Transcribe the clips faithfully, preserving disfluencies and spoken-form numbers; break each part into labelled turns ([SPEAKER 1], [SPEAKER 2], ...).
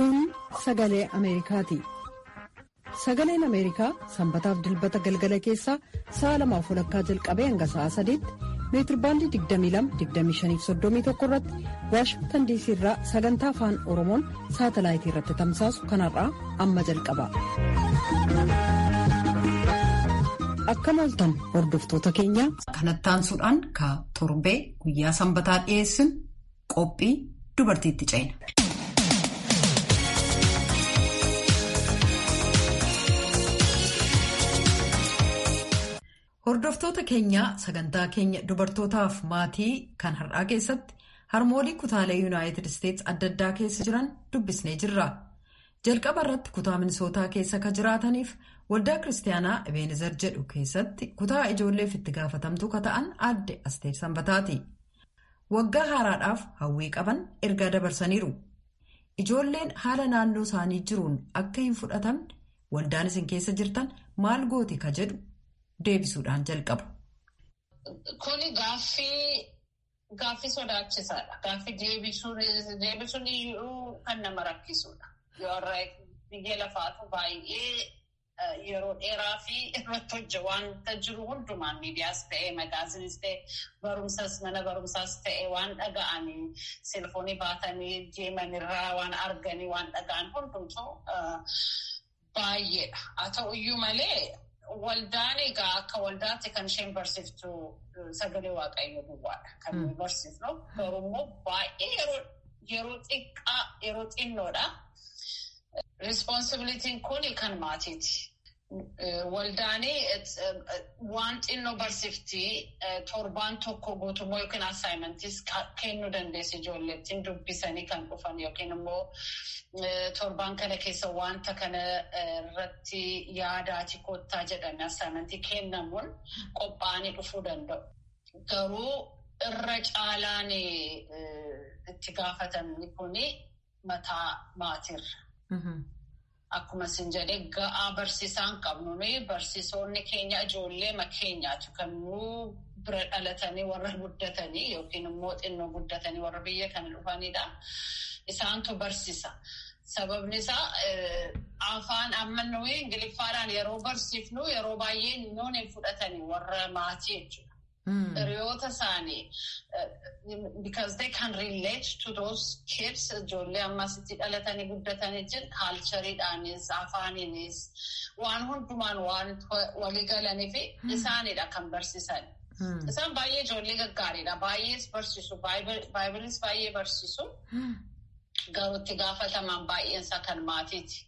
[SPEAKER 1] Kun sagalee Ameerikaati. Sagaleen Ameerikaa sanbataaf dilbata galgala keessaa sa'a lamaaf walakkaa jalqabee hanga sa'a sadiitti meetirbaandii digdamii lama digdamii shanii fi soddomii tokko irratti Waashingtan diisii irraa sagantaa afaan Oromoon saatalaayitii irratti tamsaasu kanarraa amma jalqaba. Akkam ooltan hordoftoota keenya.
[SPEAKER 2] Kanatti aansuudhaan ka torbee guyyaa sanbataa dhiyeessin qophii dubartiitti ceena. Hordoftoota keenya sagantaa keenya dubartootaaf maatii kan har'aa keessatti harmoolii kutaalee yuunaayitid isteetsi adda addaa keessa jiran dubbisnee jirra. Jalqaba irratti kutaa minisootaa keessa ka jiraataniif waldaa kiristaanaa Ebeenezer jedhu keessatti kutaa ijoolleef itti gaafatamtuu ka ta'an aadde Asteer Sanbataati. Waggaa haaraadhaaf hawwii qaban ergaa dabarsaniiru. Ijoolleen haala naannoo isaanii jiruun akka hin fudhatamne waldaan isin keessa jirtan maal gooti ka jedhu deebisuudhaan jalqabu.
[SPEAKER 3] Kuni gaaffii gaaffii sodaachisaadha. Gaaffii deebisuun iyyuu kan nama rakkisudha. Biyya lafaatu baay'ee yeroo dheeraa fi irratti hojja wanta jiru hundumaan miidiyaas ta'ee magaazinis ta'ee barumsas mana barumsaas ta'ee waan dhaga'anii silfoonii baatanii deemanirraa waan arganii waan dhaga'an hundumtuu baay'eedha. Haa ta'u iyyuu malee waldaan egaa akka waldaatti kan isheen barsiftu sagalee waaqayyoo duwwaadha. Kan nuyi barsifnu garuu immoo baay'ee yeroo xiqqaa yeroo xinnoodha. Responsibilitiin kun kan maatiiti. Waldaani waan xinnoo barsiftii torbaan tokko guutummoo yookiin assaayimentis kennuu dandeessi ijoolleettiin dubbisanii kan dhufan yookiin immoo torbaan kana keessa wanta kana irratti yaadaati kottaa jedhanii assaayimentii kennamuun qophaa'anii dhufuu danda'u. Garuu irra caalaan itti gaafatamni kuni mataa maatirra. Akkuma isin jedhee ga'aa barsiisaan qabnuuni barsiisonni keenya ijoollee makeenyaatu kan nuu bira dhalatanii warra guddatanii yookiin immoo xinnoo guddatanii warra biyya kana dhufanidha. Isaantu barsiisa. Sababni isaa afaan amma nuyi Ingiliffaadhaan yeroo barsiifnu yeroo baay'ee nuuni fudhatanii warra maatii jechuudha. Hiriyoota isaanii because they can relate to those kids ijoollee ammasitti dhalatanii guddatanii jiran kaalchariidhaanis afaaniinis waan hundumaan waan walii galanii fi isaanidha kan barsiisan. Isaan baay'ee ijoollee gaggaariidha. Baay'ees barsiisu. Baayibilis baay'ee barsiisu. Garuu itti gaafatamaan baay'eensaa kan maatiiti.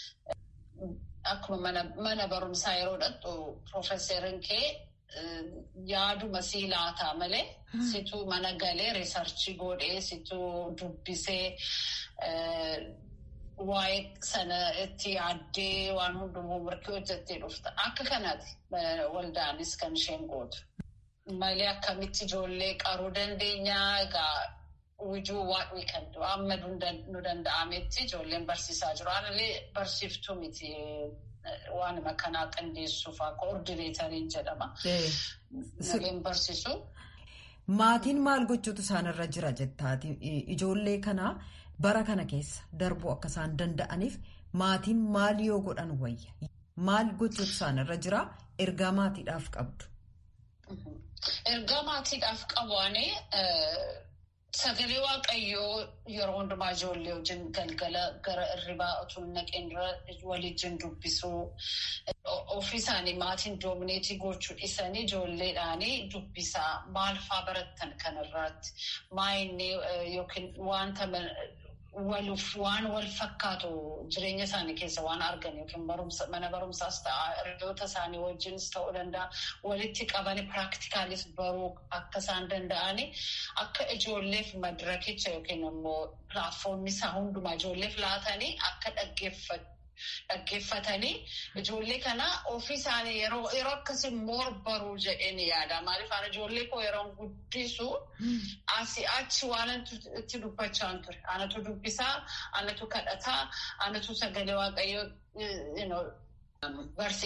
[SPEAKER 3] Akkuma mana barumsaa yeroo dhaqxu piroofeeseriin kee yaaduma sii laataa malee situu mana galee riisarchii godhee situu dubbisee waa'ee sana itti yaaddee waan hundumaa mirkii hojjettee dhufta. Akka kanaati waldaanis kan isheen gootu. Malee akkamitti ijoollee qaruu dandeenyaa egaa we do what we can do. Amma nu danda'ametti ijoolleen barsiisaa jiru. Aanillee barsiiftuu miti. Waan makanaa qindeessuuf akka ordineetariin jedhama. Naleen barsiisu.
[SPEAKER 2] Maatiin maal gochuutu isaanirra jira jettaati. Ijoollee kanaa bara kana keessa darbuu akka isaan danda'aniif maatiin maal yoo godhan wayya? Maal gochuutu isaanirra jira? Ergaa maatiidhaaf qabdu.
[SPEAKER 3] Ergaa maatiidhaaf qabuani sagalee waaqayyoo yeroo hundumaa ijoollee wajjin galgala gara irribaa utuu naqeen waliin dubbisuu ofii isaanii maatiin doomineetii gochuu dhiisanii ijoolleedhaanii dubbisaa maal faa barattan kanarraatti maayinni yookiin wanta waluuf waan wal fakkaatu jireenya isaanii keessa waan argan yookiin mana barumsaas ta'a hiriyoota isaanii wajjinis ta'uu danda'a walitti qabanii piraaktikaalis baruu akka isaan danda'anii akka ijoolleef madirakicha yookiin immoo pilaatfoormii isaa hundumaa ijoolleef laatanii akka dhaggeeffatanii ijoollee kana ofii isaanii yeroo akkasii moor baruu jedhanii yaada. Maaliif ana ijoollee koo yeroo guddisu asii achi waan itti dubbachaa ture. Anatu dubbisaa, anatu kadhataa, anatu sagalee waaqayyoo barsiisa.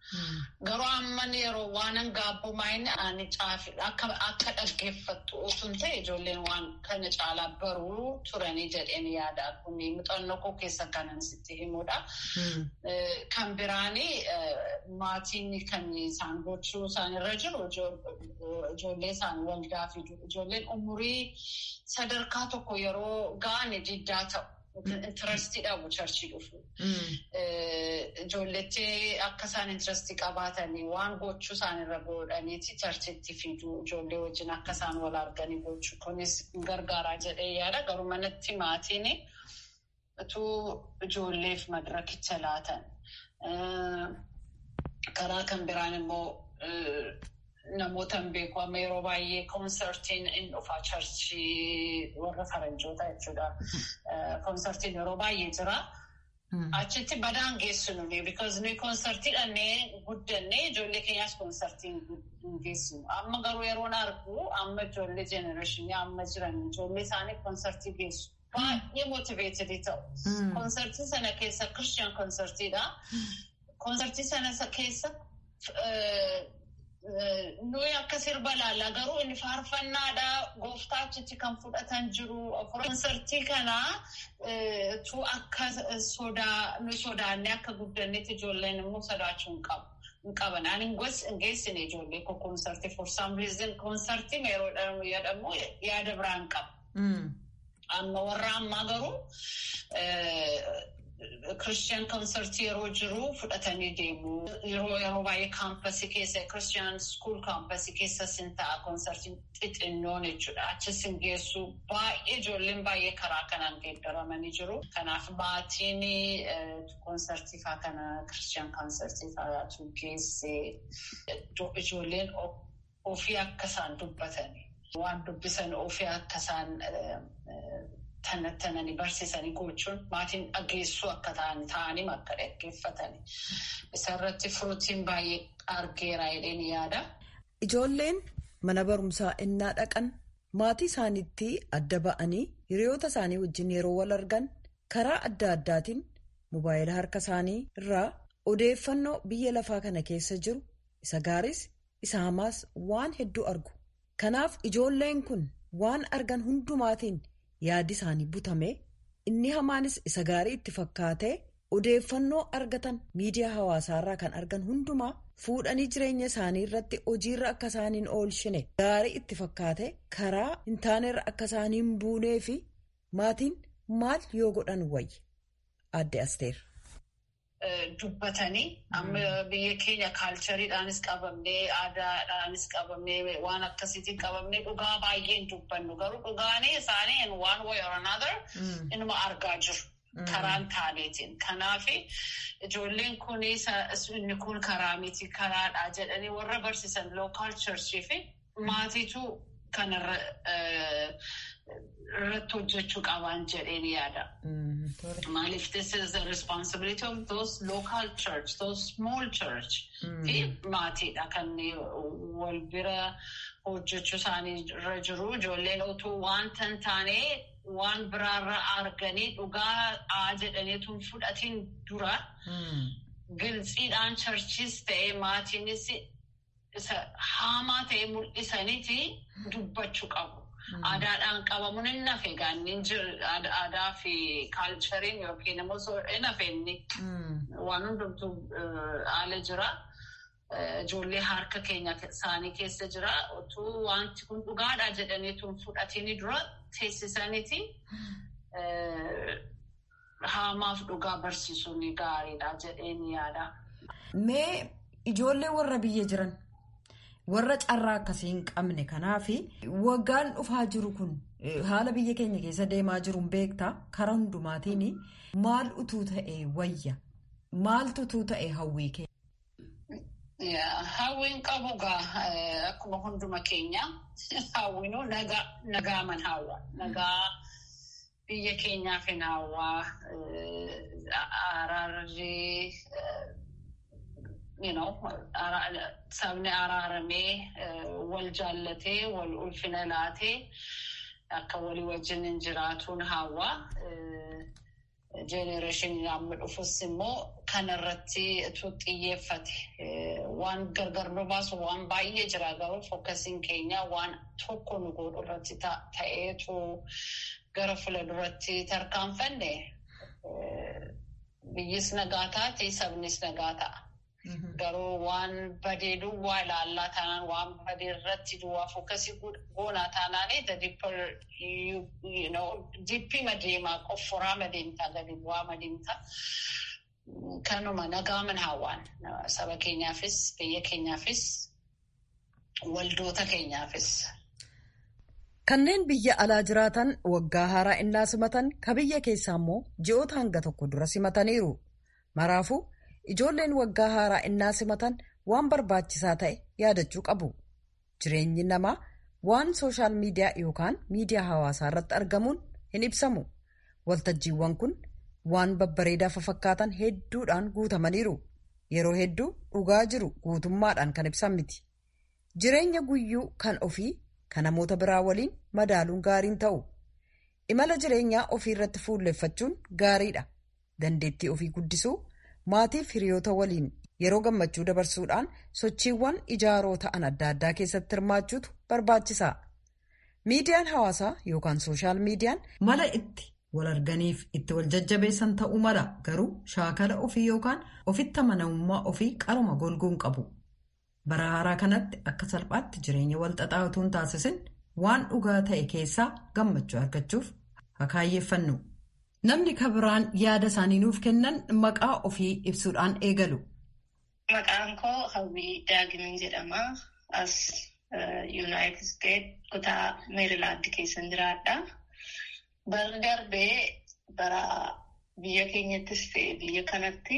[SPEAKER 3] Garuu amman yeroo waan gaabbumaan ani caafi akka akka dhaggeeffattu osoo ta'e ijoolleen waan kana caalaa baruu turanii jedheen yaada kun muuxannoo koo keessa kanan sitti himudha. Kan biraanii maatiin kan isaan gochuu isaanirra jiru ijoollee isaan waldaa fidu ijoolleen umurii sadarkaa tokko yeroo ga'an diddaa ta'u. Interestii dhabu charchii dhufu. Ijoolletti akka isaan interestii qabaatanii waan gochuu isaanirra godhaniiti charchiitti fidu ijoollee wajjin akka isaan wal arganii gochuu kunis gargaaraa jedhee yaada garuu manatti maatiin utuu ijoolleef madirakicha laatan. Karaa kan biraan immoo namoota hin beeku amma yeroo baay'ee koonsartiin in dhufaa charchii warra faranjoota jechuudha. Koonsartiin yeroo baay'ee jira. Achitti badaan geessinu because nuyi koonsartii dhannee guddannee ijoollee keenyaas koonsartii hin geessinu. Amma garuu yeroon argu amma ijoollee jenereeshinii amma jiran ijoollee isaanii koonsartii geessu. Baay'ee motiveetedii ta'u. Koonsartii sana keessa Kiristiyaan koonsartiidha. Koonsartii sana keessa nuyi akka sirba laallaa garuu inni faarfannaadha gooftaa achitti kan fudhatan jiru koonsartii kanaa tu akka sodaa nu sodaannee akka guddannetti ijoolleen immoo sodaachuu hin qabu hin qaban ani hin geessine ijoollee koo koonsartii for some reason koonsartii yeroo jedhamu yaada biraan qaba. Amma warra ammaa garuu Christian koonsartii yeroo jiru fudhatanii deemu. Yeroo yeroo baay'ee kaampasii keessa Christian school kaampasii keessa sin ta'a koonsartiin xixinnoon jechuudha. Achis hin geessu baay'ee ijoolleen baay'ee karaa kanaan geeddaramanii jiru. Kanaaf maatiin koonsartii fa'aa kana Christian koonsartii fa'aatu geessee ijoolleen ofii akka isaan dubbatanii waan dubbisan ofii akka isaan tanattananii barsiisanii gochuun maatiin dhageessuu akka ta'an ta'anii akka dhaggeeffatanii. Isarratti furuutiin baay'ee argeera jedheen yaada.
[SPEAKER 1] Ijoolleen mana barumsaa innaa dhaqan maatii isaaniitti adda ba'anii hiriyoota isaanii wajjin yeroo wal argan karaa adda addaatiin mobaayila harka isaanii irraa odeeffannoo biyya lafaa kana keessa jiru isa gaariis isa hamaas waan hedduu argu. Kanaaf ijoolleen kun waan argan hundumaatiin yaadi isaanii butame inni hamaanis isa gaarii itti fakkaatee odeeffannoo argatan miidiyaa hawaasaarraa kan argan hundumaa fuudhanii jireenya isaanii irratti hojiirra akka isaaniin oolchine gaarii itti fakkaate karaa hin taanerra akka isaaniin buunee fi maatiin maal yoo godhan wayya adde Asteer.
[SPEAKER 3] Dubbatanii amma biyya keenya kaalchariidhaanis qabamnee aadaadhaanis qabamnee waan akkasiitiin qabamnee dhugaa baay'een dubbannu garuu dhugaanii isaanii in one way or another inuma argaa jiru karaan taaneetiin. Kanaaf ijoolleen kun inni kun karaa miti karaadhaa jedhanii warra barsiisan local churchii fi maatiitu kanarra irratti hojjechuu qaban jedheen yaada. Maaliif this is the responsibility of those local church, those small church fi maatiidha kan wal bira hojjechuu isaanii irra jiru. Ijoolleen utuu waan tan taanee waan biraarra arganii dhugaa jedhaniitu fudhatiin dura gilxiidhaan churchis ta'ee maatiinis isa haamaa ta'e mul'isaniiti dubbachuu qabu. Aadaadhaan qabamuun hin nafe gaanniin aadaa fi kaalchariin yookiin immoo hin hafeenni waan hundumtuu haala jira. Ijoollee harka keenya isaanii keessa jira. Utuu wanti kun dhugaadha jedhaniitu fudhatanii dura teessisaniiti haamaaf dhugaa barsiisuun gaariidha jedheen yaada.
[SPEAKER 2] Mee ijoollee warra biyya jiran warra carraa akkasii hin qabne kanaaf waggaan dhufaa jiru kun haala biyya keenya keessa deemaa jiruun beektaa karaa hundumaatiin maal utuu ta'e wayya maaltu utuu ta'e hawwii keenya.
[SPEAKER 3] Hawwiin qabu gaa akkuma hunduma keenya hawwinuu nagaaman hawwa nagaa biyya keenyaaf hin hawwaa araarri. You know, sabni araaramee wal jaallatee wal ulfina laatee akka walii wajjin hin jiraatuun hawwa. Generation amma dhufus immoo kanarratti xiyyeeffate waan gargar nu baasu waan baay'ee jira garuu fookasiin keenya waan tokko nu godhu irratti ta'eetu gara fuulduratti tarkaanfanne biyyis nagaa taate sabnis nagaa ta'a. Garuu waan badee duwwaa ilaallaa taanaan waan badee irratti duwwaa fookasii goonaa taanaanii the deeper you, you know diippii madeemaa qofforaa madeemtaa gadi bu'aa madeemtaa. Kanuma nagaa man hawaan saba keenyaafis biyya keenyaafis waldoota keenyaafis.
[SPEAKER 1] Kanneen biyya alaa jiraatan waggaa haaraa innaa simatan ka biyya keessaa immoo ji'oota hanga tokko dura simataniiru. Maraafuu ijoolleen waggaa haaraa innaa simatan waan barbaachisaa ta'e yaadachuu qabu. Jireenyi namaa waan sooshaal miidiyaa yookaan miidiyaa hawaasaa irratti argamuun hin ibsamu. Waltajjiiwwan kun waan babbareedaa fakkaatan hedduudhaan guutamaniiru. Yeroo hedduu dhugaa jiru guutummaadhaan kan ibsan miti. Jireenya guyyuu kan ofii kan namoota biraa waliin madaaluun gaariin ta'u. Imala jireenyaa ofii irratti fuulleffachuun gaariidha. Dandeettii ofii guddisuu, maatiif hiriyoota waliin yeroo gammachuu dabarsuudhaan sochiiwwan ijaaroo ta'an adda addaa keessatti hirmaachuutu barbaachisaa. Miidiyaan hawaasaa yookaan sooshaal miidiyaan mala itti wal arganiif itti wal jajjabeessan ta'uu mala garuu shaakala ofii yookaan ofitti amanamummaa ofii qaruma golguun qabu. Bara haaraa kanatti akka salphaatti jireenya wal xaxaa utuu hin taasisin waan dhugaa ta'e keessaa gammachuu argachuuf hakaayyeeffannu. Namni kabiraan yaada isaanii nuuf kennan maqaa ofii ibsuudhaan eegalu.
[SPEAKER 4] Maqaan koo Hawwii Daagimiin jedhama. As Yuunaayitid Isteet kutaa Meerilaand keessan jiraadha. Bara darbee bara biyya keenyattis ta'e biyya kanatti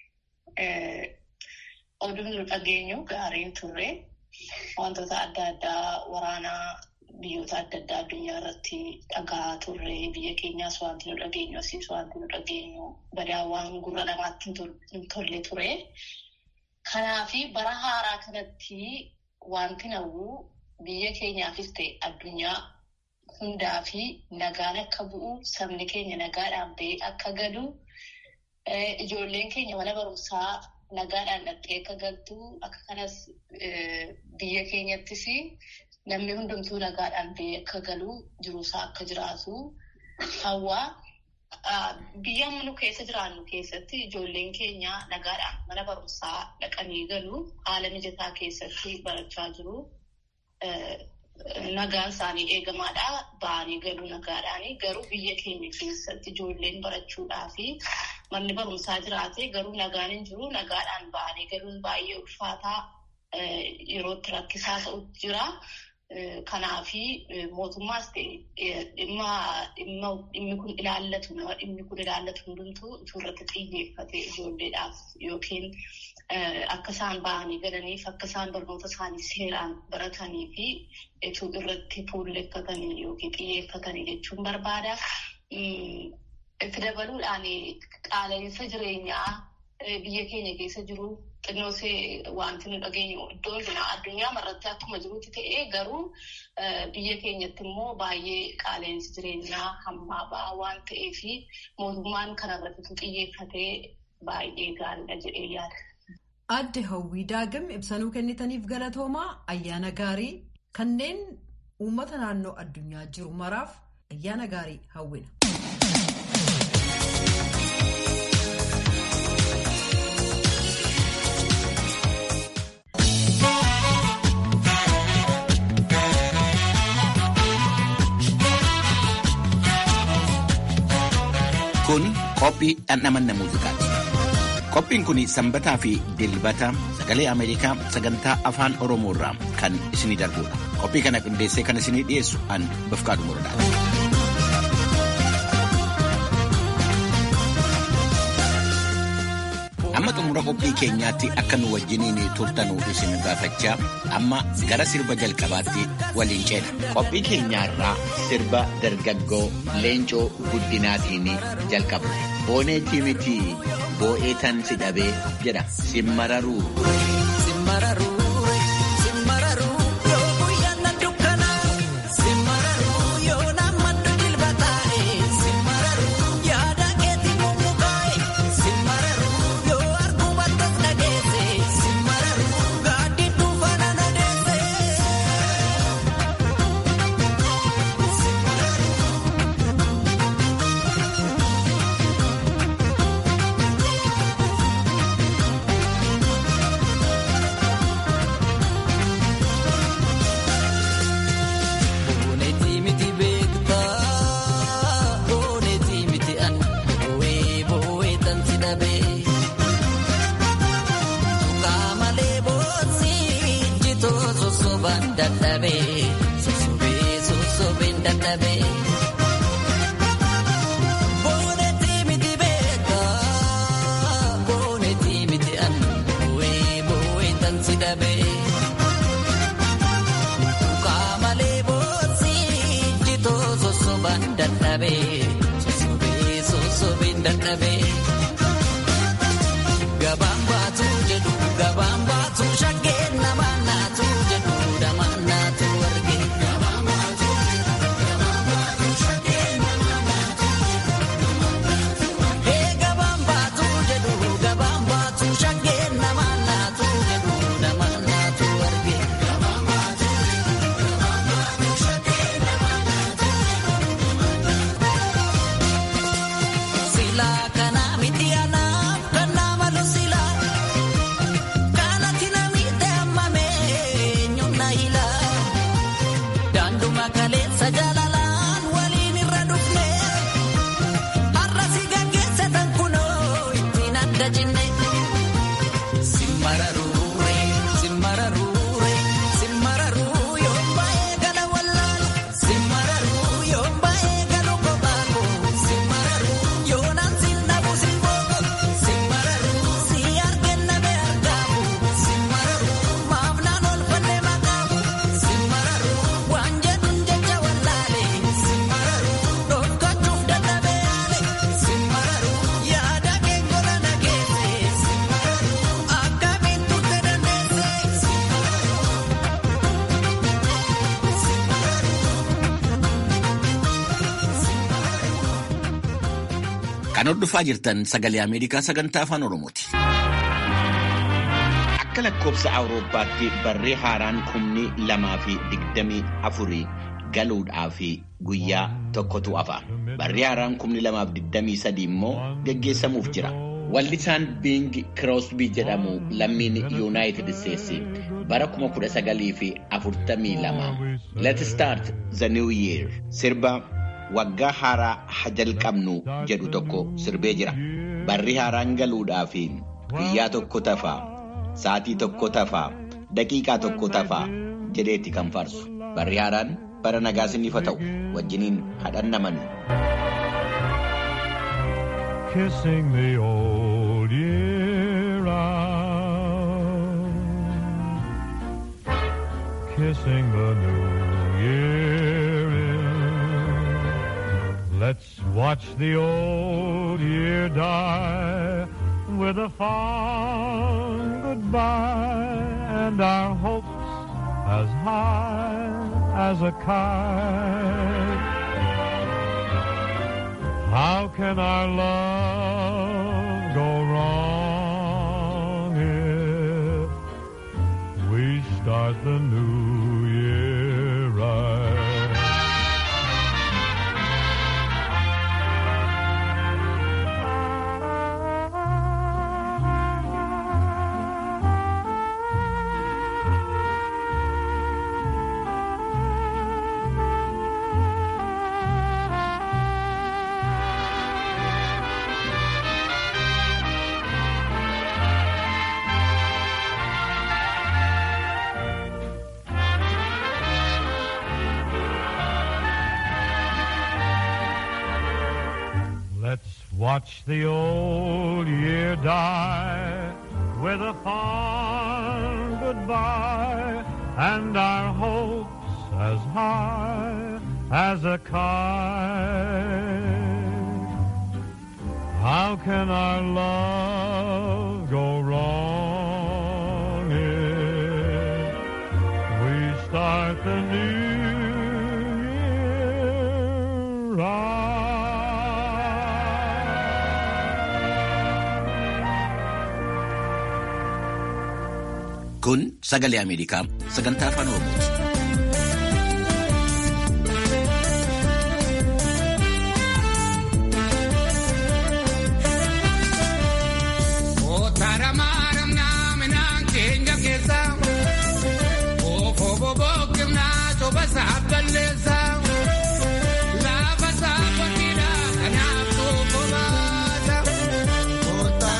[SPEAKER 4] oduun nu dhageenyu gaariin turre. Wantoota adda addaa waraanaa biyyoota adda addaa addunyaa irratti dhagaa turre. Biyya keenyaas wanti nu dhageenyu asiis wanti nu dhageenyu badaa waan gurra namaatti hin tolle ture. Kanaafi bara haaraa kanatti wanti nawwuu biyya keenyaafis ta'e addunyaa hundaa fi nagaan akka bu'u, sabni keenya nagaadhaan ba'ee akka galu, ijoolleen keenya mana barumsaa nagaadhaan dhattee akka galtu, akka kanas biyya keenyattis namni hundumtuu nagaadhaan ba'ee akka galu, jiruusaa akka jiraatu hawwaa. Biyya nu keessa jiraannu keessatti ijoolleen keenya nagaadhaan mana barumsaa dhaqanii galu, haala mijataa keessatti barachaa jiru. Nagaan isaanii eegamaadha. Ba'anii galuu nagaadhaanii. Garuu biyya keenya keessatti ijoolleen barachuudhaa fi manni barumsaa jiraate garuu nagaan hin jiru. Nagaadhaan ba'anii galuun baay'ee ulfaataa yerootti rakkisaa ta'utu jira. Kanaafi mootummaas ta'e dhimmi kun ilaallatu nama dhimmi kun ilaallatu hundumtuu irratti xiyyeeffatee ijoolleedhaaf yookiin akka isaan ba'anii galaniif akka isaan barnoota isaanii seeraan baratanii fi irratti fuulleffatanii yookiin xiyyeeffatanii jechuun barbaada. Itti dabaluudhaan qaala'insa jireenyaa biyya keenya keessa jiru xinnoosee wanti nu dhageenyu iddoo jira addunyaa marratti akkuma jirutti ta'ee garuu biyya keenyatti immoo baay'ee qaala'insi jireenyaa hammaa ba'aa waan ta'eef mootummaan kanarratti xiyyeeffatee baay'ee gaariidha jedhee yaada.
[SPEAKER 2] Adde Hawwii Daagim ibsanuu kennitaniif galatoomaa. Ayyaana gaarii kanneen uummata naannoo addunyaa jiru maraaf ayyaana gaarii hawwina.
[SPEAKER 5] Kun qophii dhandhamanna muuziqaati. Qophiin kun sanbataa fi dilbata sagalee Ameerikaa sagantaa afaan Oromoo irraa kan isinii darbudha. Qophii kana qindeessee kan isinii dhiyeessu an Bafqaaduu Muradaati. Amma xumura qophii keenyaatti akka nu wajjiniin turtanuu isin gaafachaa amma gara sirba jalqabaatti waliin ceena. Qophii keenyaarraa sirba dargaggoo Leencoo Guddinaatiin jalqabna. Booneetii miti boo'ee tan si dhabee jedha simmararuu.
[SPEAKER 6] Simmararuu dadhabe. Tuqaalee boosii jitoo sosobaan dadhabe. Sosobee sosobeen dadhabe. Boonetii miti beeka boonetii miti an bu'ee bu'ee tan si dhabe. Tuqaalee boosii jitoo sosobaan dadhabe. Dadhabe gabaan baatu jedhu gabaan baatu shakkee namaan naatu jedhu namaan naatu arge. Gabaan baatu jedhu gabaan baatu shakkee namaan naatu jedhu namaan naatu arge. Gabaan baatu jedhu gabaan baatu shakkee namaan naatu jedhu namaan naatu arge. Gabaan baatu jedhu gabaan baatu shakkee namaan naatu jedhu namaan naatu arge. Sila kana miti anaaf kan nama lusila kana tina mite amame nyonna ila danduma kaleessa jalalaan waliin irra dhufne har'asi gaggeessatan kunoo ittiin adda jinne simmararure simmararure simmararuu yoon baay'ee gala wallaala simmararuu yoon baay'ee galu kophaako simmararuu yoonaan silnabu silbooko simmararuu si argenna be argaamu simmararuu maafnaan olfanne maqaamu simmararuu waan jedhuun jecha wallaale simmararuu dhokkachuuf dadhabe yaale simmararuu yaada kee gola nageesse simmararuu akkamiin turte dandeesse simmararuu
[SPEAKER 5] Kan hordofaa jirtan sagalee Ameerikaa sagantaa afaan Oromooti. Akka lakkoofsa Awurooppaatti barree haaraan kumni lamaa fi digdamii afurii galuudhaaf guyyaa tokkotu hafa. Barree haaraan kumni lamaaf digdamii sadii immoo geggeessamuuf jira. Wallisaan Bing Crosby jedhamu lammiin Yuunaayitid Isteetsi bara kuma kudha sagalii fi afurtamii lama Let's Start the New Year sirba waggaa haaraa jalqabnu jedhu tokko sirbee jira. Barri haaraan galuudhaaf guyyaa tokko tafaa, sa'aatii tokko tafaa, daqiiqaa tokko tafaa jedheetti kan faarsu. Barri haaraan bara nagaa isiniif haa ta'u wajjiniin hadhannaman.
[SPEAKER 7] Kissing the old year out, kissing the new year in. Let's watch the old year die with a fond goodbye and our hopes as high as a kite. How can our love go wrong if we start the new year right? Let's watch the old year die with a fond goodbye and our hopes as high as a kite. How can our love go wrong if we start the new year right?
[SPEAKER 5] Kun sagalee Ameerikaa sagantaa afaan Oromooti.
[SPEAKER 6] Lava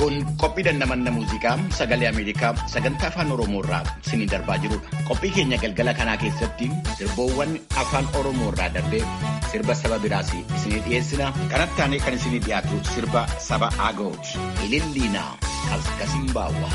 [SPEAKER 5] Kun qophii dandamanna muuziqaa sagalee Ameerikaa sagantaa afaan Oromoo irraa isinii darbaa jirudha. Qophii keenya galgala kanaa keessatti sirboowwan afaan Oromoo irraa darbee sirba saba biraas isinii dhiyeessina. Kanatti aanee kan isinii dhiyaatu sirba saba Agooti. Ililliina Kaskasimbaawa.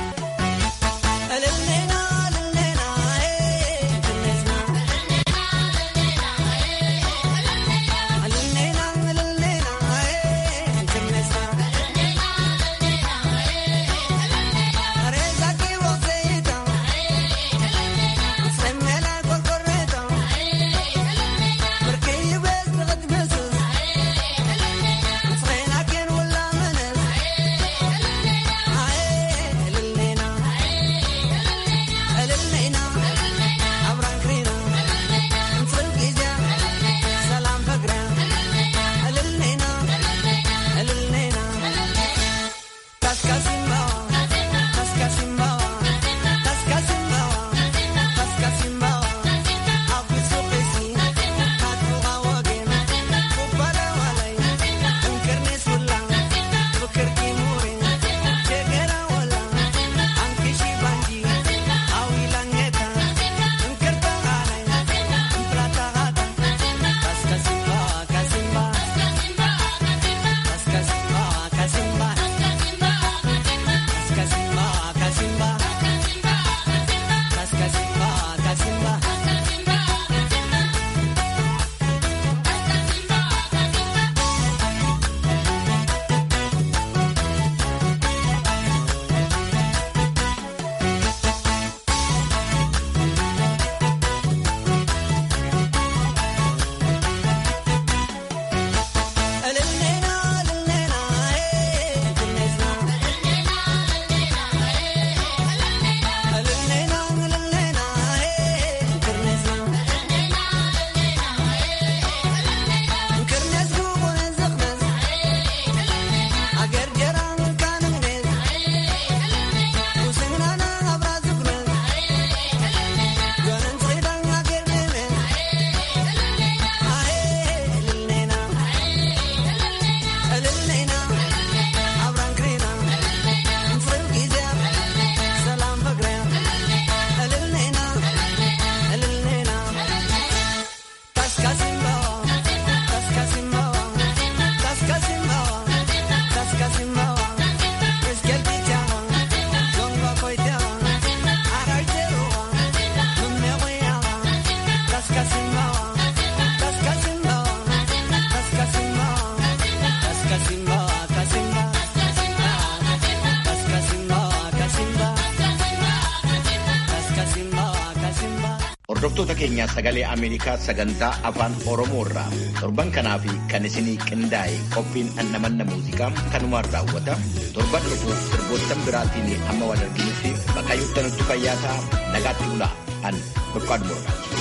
[SPEAKER 5] Hordoftoota keenyaa sagalee Ameerikaa sagantaa afaan Oromoo irraa torban kanaa fi kan isinii qindaa'e qophiin annamanna muuziqaa kanumaan raawwata. Torban dhufu sirboottan biraatiin amma wal arginutti bakka yuuttanutti fayyaa ta'a. Nagaatti bulaa an Burqaad Morodaati.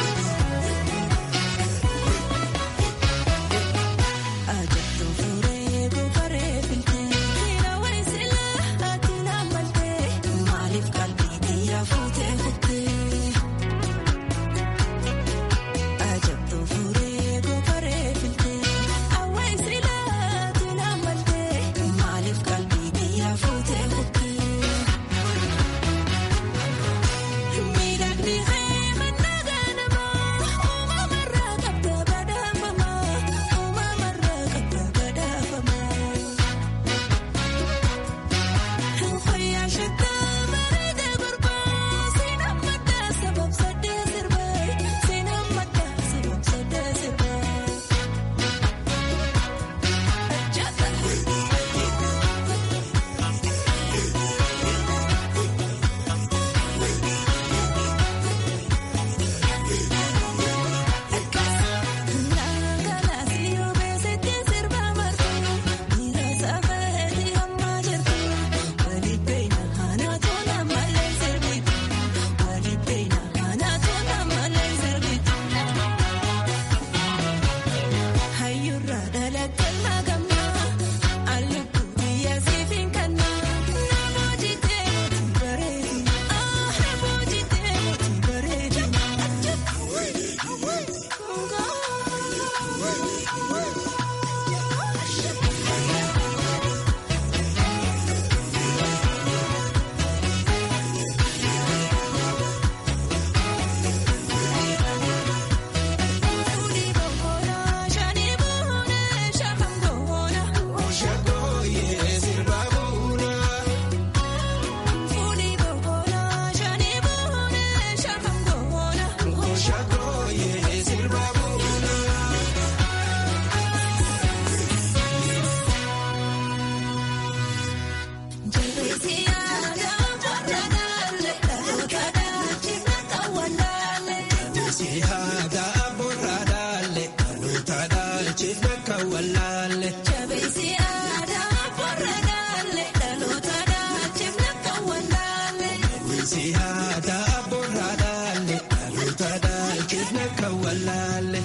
[SPEAKER 8] Mira,
[SPEAKER 6] kawalaale. Jabeessi aadaa borra daalee dhaloota daalchifna kawalaale. Jabeessi aadaa borra daalee dhaloota daalchifna kawalaale.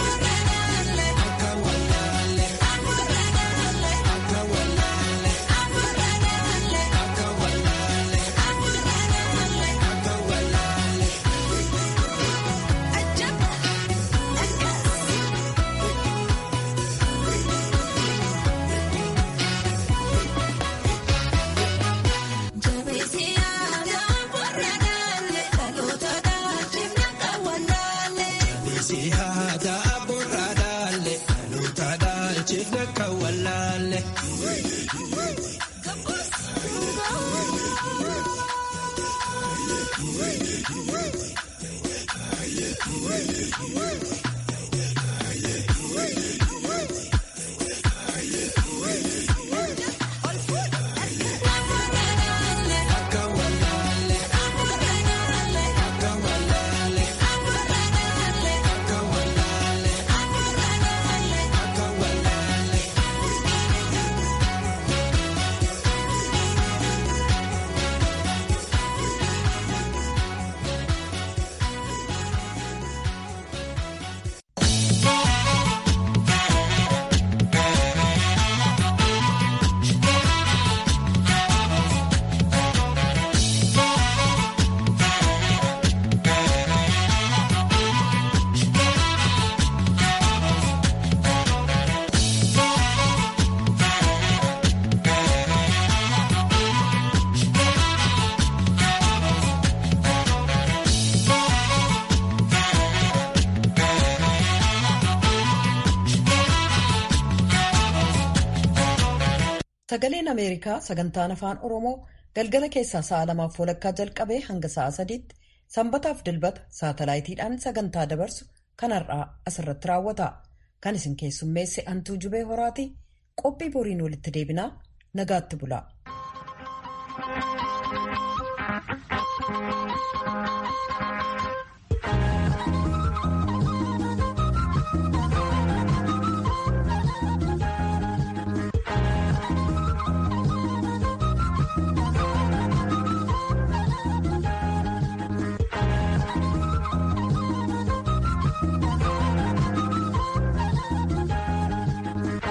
[SPEAKER 1] Sagaleen Ameerikaa sagantaan afaan Oromoo galgala keessaa sa'a lamaaf walakkaa jalqabee hanga sa'a sadiitti sanbataaf dilbata saatalaayitiidhaan sagantaa dabarsu kan har'aa asirratti raawwata. Kan isin keessummeesse Antuu Jubee Horaatii qophii boriin walitti deebinaa nagaatti bulaa.